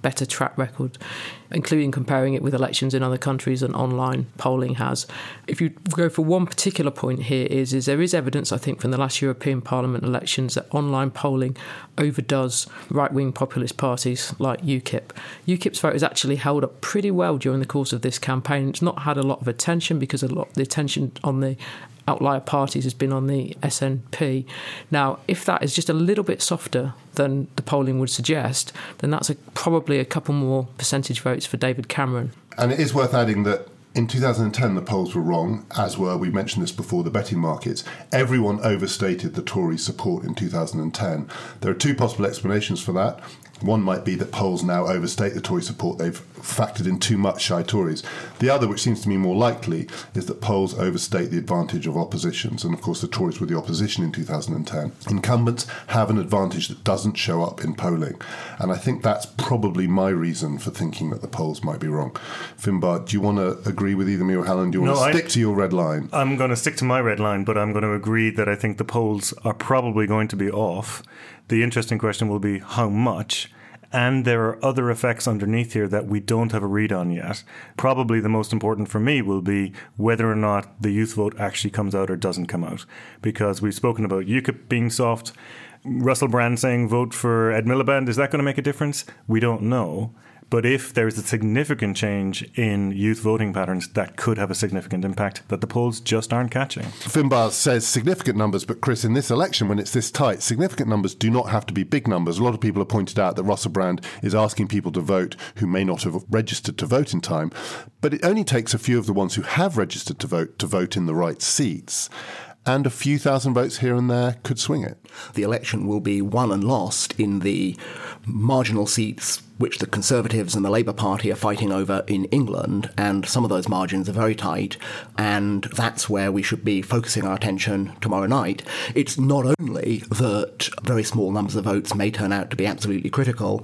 better track record, including comparing it with elections in other countries than online polling has. If you go for one particular point here is there is evidence, I think, from the last European Parliament elections that online polling overdoes right-wing populist parties like UKIP. UKIP's vote has actually held up pretty well during the course of this campaign. It's not had a lot of attention because a lot of the attention on the outlier parties has been on the SNP. Now, if that is just a little bit softer than the polling would suggest, then that's probably a couple more percentage votes for David Cameron. And it is worth adding that in 2010, the polls were wrong, as were, we mentioned this before, the betting markets. Everyone overstated the Tory support in 2010. There are two possible explanations for that. One might be that polls now overstate the Tory support. They've factored in too much shy Tories. The other, which seems to me more likely, is that polls overstate the advantage of oppositions. And of course, the Tories were the opposition in 2010. Incumbents have an advantage that doesn't show up in polling. And I think that's probably my reason for thinking that the polls might be wrong. Finbar, do you want to agree with either me or Helen? Do you want to stick to your red line? I'm going to stick to my red line, but I'm going to agree that I think the polls are probably going to be off. The interesting question will be how much. And there are other effects underneath here that we don't have a read on yet. Probably the most important for me will be whether or not the youth vote actually comes out or doesn't come out. Because we've spoken about UKIP being soft. Russell Brand saying vote for Ed Miliband. Is that going to make a difference? We don't know. But if there's a significant change in youth voting patterns, that could have a significant impact that the polls just aren't catching. Finbar says significant numbers, but Chris, in this election, when it's this tight, significant numbers do not have to be big numbers. A lot of people have pointed out that Russell Brand is asking people to vote who may not have registered to vote in time, but it only takes a few of the ones who have registered to vote in the right seats. And a few thousand votes here and there could swing it. The election will be won and lost in the marginal seats which the Conservatives and the Labour Party are fighting over in England, and some of those margins are very tight, and that's where we should be focusing our attention tomorrow night. It's not only that very small numbers of votes may turn out to be absolutely critical.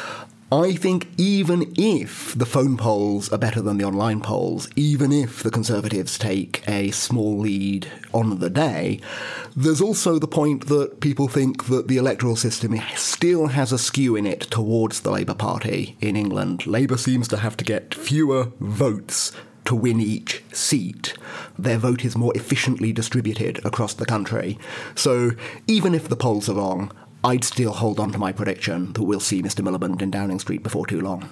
I think even if the phone polls are better than the online polls, even if the Conservatives take a small lead on the day, there's also the point that people think that the electoral system still has a skew in it towards the Labour Party in England. Labour seems to have to get fewer votes to win each seat. Their vote is more efficiently distributed across the country. So even if the polls are wrong, I'd still hold on to my prediction that we'll see Mr. Miliband in Downing Street before too long.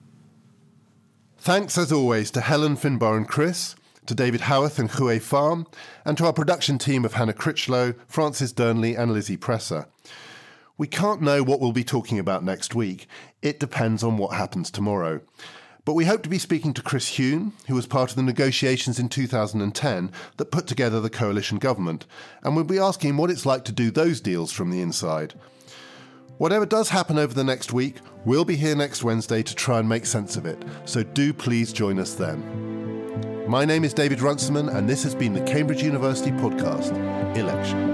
Thanks, as always, to Helen, Finbar and Chris, to David Howarth and Hue Pham, and to our production team of Hannah Critchlow, Francis Durnley and Lizzie Presser. We can't know what we'll be talking about next week. It depends on what happens tomorrow. But we hope to be speaking to Chris Huhne, who was part of the negotiations in 2010 that put together the coalition government, and we'll be asking him what it's like to do those deals from the inside. Whatever does happen over the next week, we'll be here next Wednesday to try and make sense of it, so do please join us then. My name is David Runciman, and this has been the Cambridge University podcast, Election.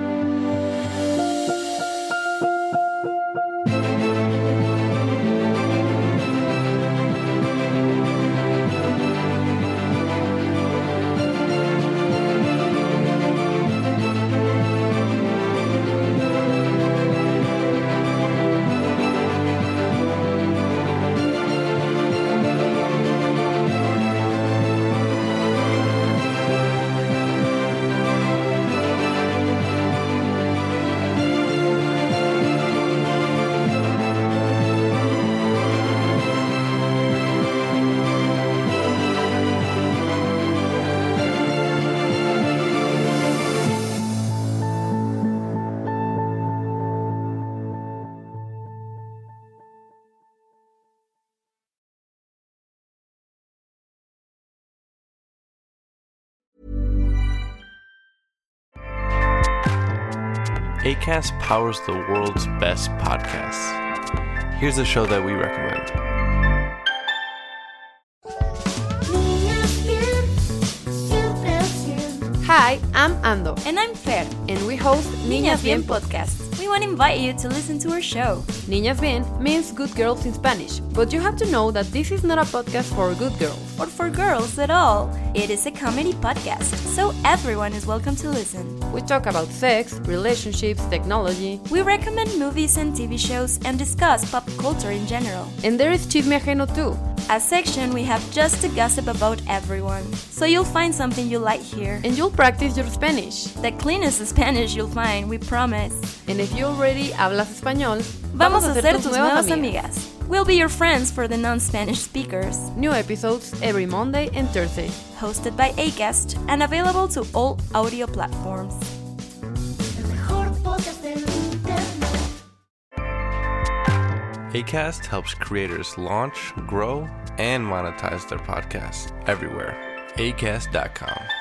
Acast powers the world's best podcasts. Here's a show that we recommend. Hi, I'm Ando. And I'm Fer. And we host Niñas Bien podcast. We want to invite you to listen to our show. Niñas Bien means good girls in Spanish, but you have to know that this is not a podcast for good girls. Or for girls at all. It is a comedy podcast, so everyone is welcome to listen. We talk about sex, relationships, technology. We recommend movies and TV shows and discuss pop culture in general. And there is Chisme Ajeno too. A section we have just to gossip about everyone. So you'll find something you like here. And you'll practice your Spanish. The cleanest Spanish you'll find, we promise. And if you already hablas español, vamos a ser tus nuevas amigas. We'll be your friends for the non-Spanish speakers. New episodes every Monday and Thursday. Hosted by Acast and available to all audio platforms. Acast helps creators launch, grow, and monetize their podcasts everywhere. Acast.com.